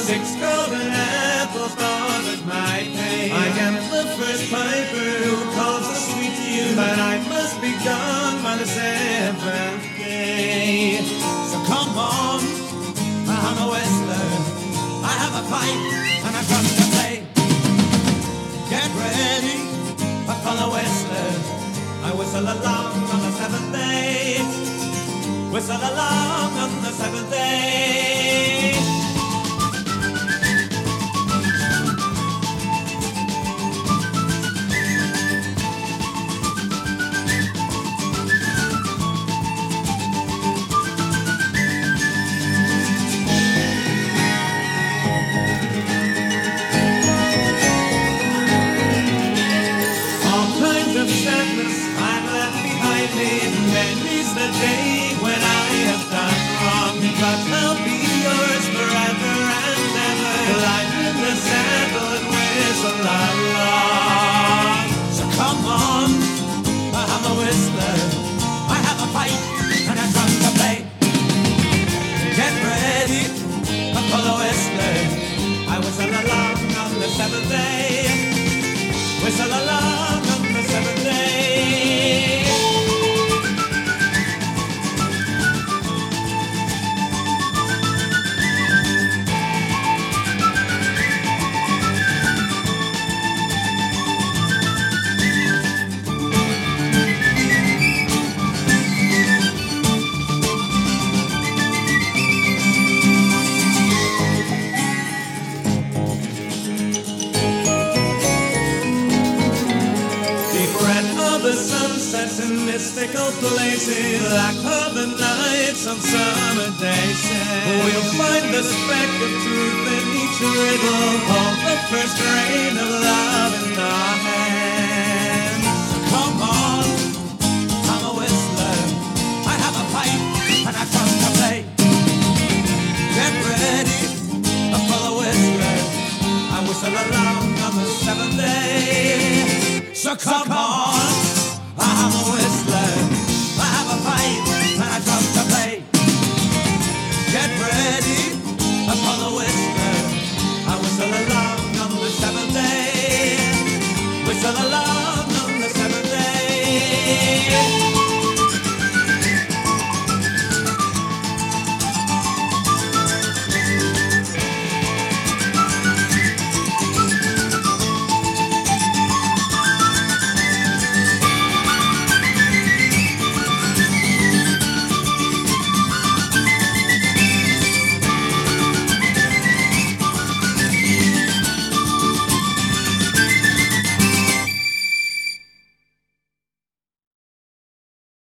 6 golden apples thorn with my pay. I am the first piper who calls a sweet tune, but I must be gone by the 7th day. So come on, I'm a whistler, I have a pipe and I've got to play. Get ready for the whistler, I whistle along on the 7th day. Whistle along on the 7th day. Sadness I've left behind me. Many's the day when I have done wrong, but I'll be yours forever and ever. Climb in the saddle and whistle along. So come on, I'm a whistler, I have a pipe and a drum to play. Get ready for the whistler, I whistle along on the 7th day. Whistle along on the 7th day. The sunsets in mystical places, like other nights on summer days. We'll find the speck of truth in each riddle, hold the first grain of love in our hands. So come on, I'm a whistler, I have a pipe and I come to play. Get ready for the whistler, I whistle along on the 7th day. So come on.